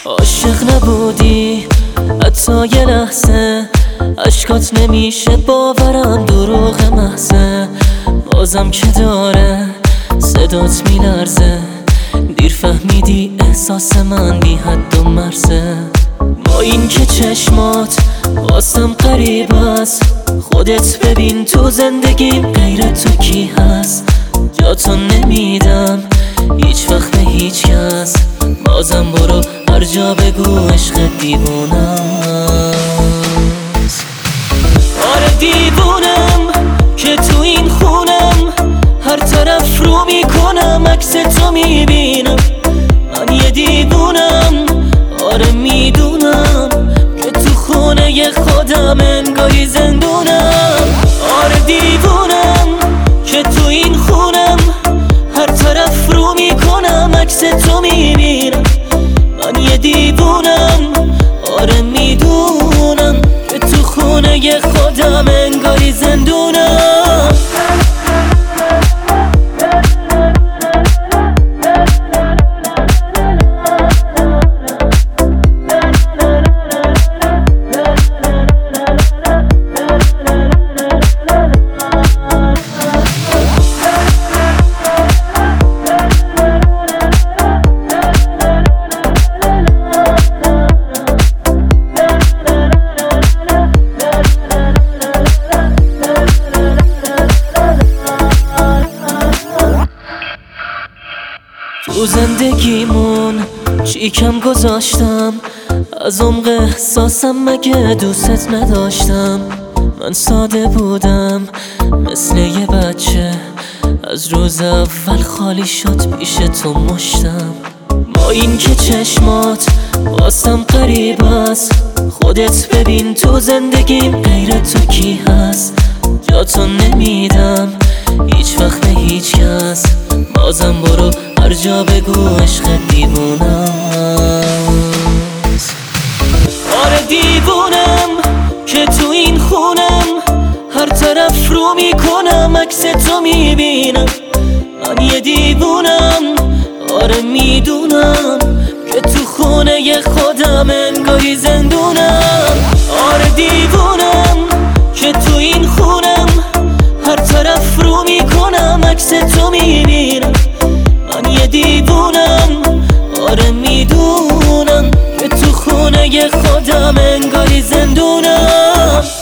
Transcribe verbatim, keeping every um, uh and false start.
عاشق نبودی حتی یه لحظه، اشکات نمیشه باورم دروغ محضه. بازم که داره صدات میلرزه، دیر فهمیدی احساس من بی حد و مرزه. با این که چشمات واسم قریب است، خودت ببین تو زندگیم غیر تو کی هست. جاتو نمیدم هیچ وقت به هیچ کس، بازم برو هر جا بگو عشق دیوونم. آره دیوونم که تو این خونم، هر طرف رو میکنم عکس تو میبینم. من یه دیوونم، آره میدونم که تو خونه خودم انگاری زندونم. آره دیوونم که تو این خونم، هر طرف رو میکنم عکس تو میبینم. من یه دیوونم، آره میدونم که تو خونه خودم انگاری زندونم. تو زندگیمون چی کم گذاشتم، از عمق احساسم مگه دوست نداشتم. من ساده بودم مثل یه بچه، از روز اول خالی شد پیش تو مشتم. با این که چشمات واسم قریب است، خودت ببین تو زندگیم غیر تو کی هست. جاتو نمیدم هیچ وقت به هیچ کس، بازم برو هر جا بگو عشق دیوونم. آره دیوونم که تو این خونم، هر طرف رو میکنم عکس تو میبینم. من یه دیوونم، آره میدونم که تو خونه خودم انگاری زندونم. آره دیوونم که تو این خونم، هر طرف رو میکنم عکس تو میبینم. من یه دیوونم، آره میدونم که تو خونه خودم انگاری زندونم.